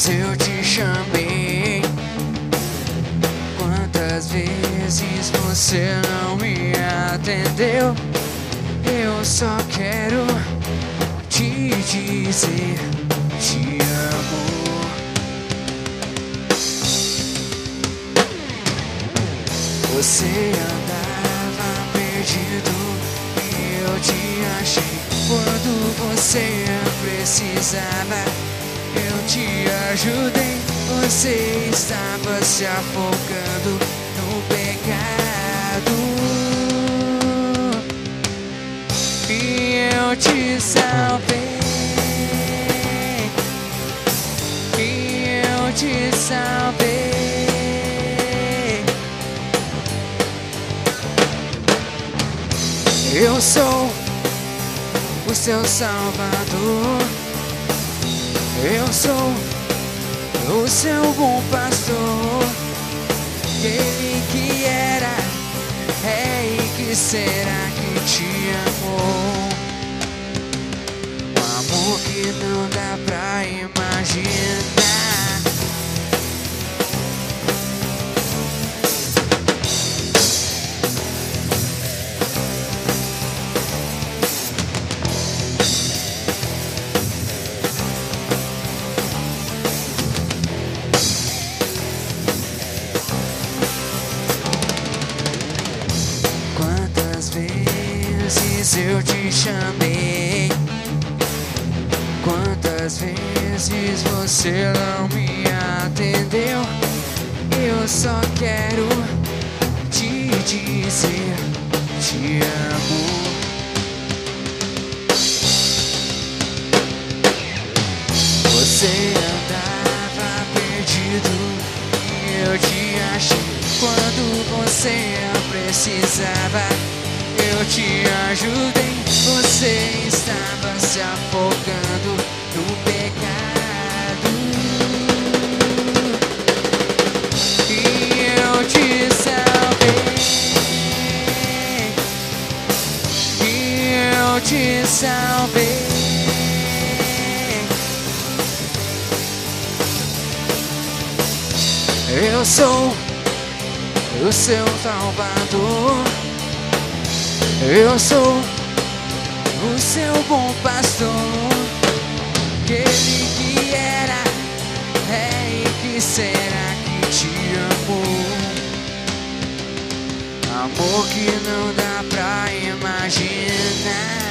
vezes eu te chamei? Quantas vezes você não me atendeu? Eu só quero te dizer, te amo. Você andava perdido e eu te achei. Quando você precisava, eu te ajudei. Você estava se afogando no pecado e eu te salvei. E eu te salvei. Eu sou o seu salvador. Eu sou o seu bom pastor. Ele que era, é e que será que te amou. Um amor que não dá pra imaginar. Quantas vezes eu te chamei? Quantas vezes você não me atendeu? Eu só quero te dizer, te amo. Você andava perdido e eu te achei. Quando você precisava, eu te ajudei. Você estava se afogando no pecado e eu te salvei. E eu te salvei. Eu sou o seu salvador. Eu sou o seu bom pastor. Aquele que era, é e que será que te amou. Amor que não dá pra imaginar.